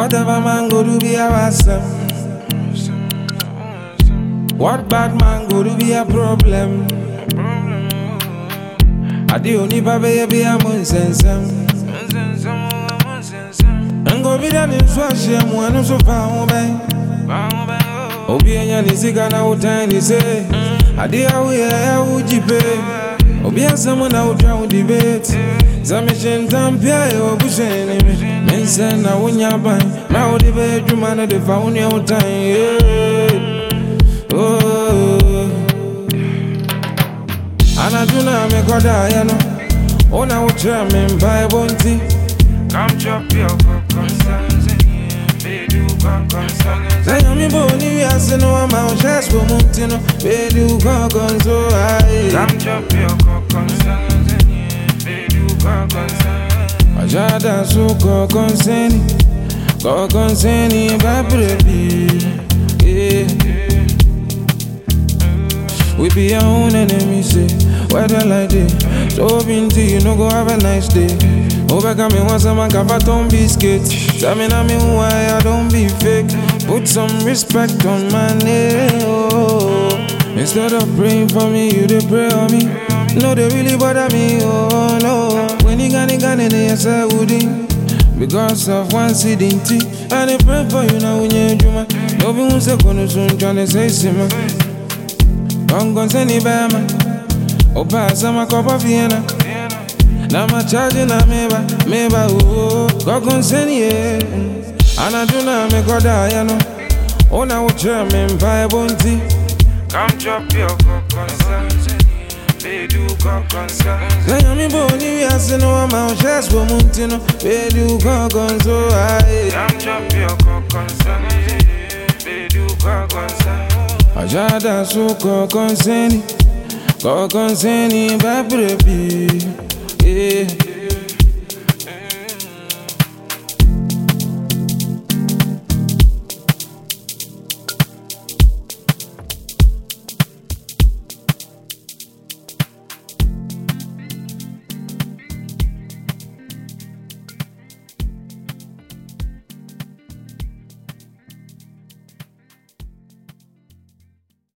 Whatever man go do be a awesome. What bad man go do be a problem. I the only baby be a monsensem. And go be done in swash him one so far away. Obi and Yanisiga now tiny say, I dear we would you pay. Obi and someone out drown debate. Zamishin Tampia or Bushen, and send a winya by. Now the bedroom and the found your time. Oh, Anaduna me go Diana. Oh, now German by Bonti. Come chop your concerns and they do concerns. I am in Bolivia, so no amount just for Montino. They do so high. Come chop your concerns and they do concerns. Ajada so concerning, baby. We be our own enemies, say. Weather like this, so binty, you no go have a nice day. Overcome me once a man don't biscuits. Tell me who I don't be fake. Put some respect on my name. Oh. Instead of praying for me, you dey pray on me. No, they really bother me. Oh no. When you got it, yes I wouldn't. Because of one sitting tea. And they pray for you now when you're Juma. No be one second soon trying to say sima. Don't go send it back, man. Opa sama cup of Vienna. Now my charging a meba, oh, go consent, yeah. And I do not make a Diana. Oh, now German by Bonti. Come chop your concerns. They do concerns. I am in Bolivia, so no amount just for Montino. They do so high. Come chop your concerns. They do concerns. Ajada so concerning, baby. Yeah.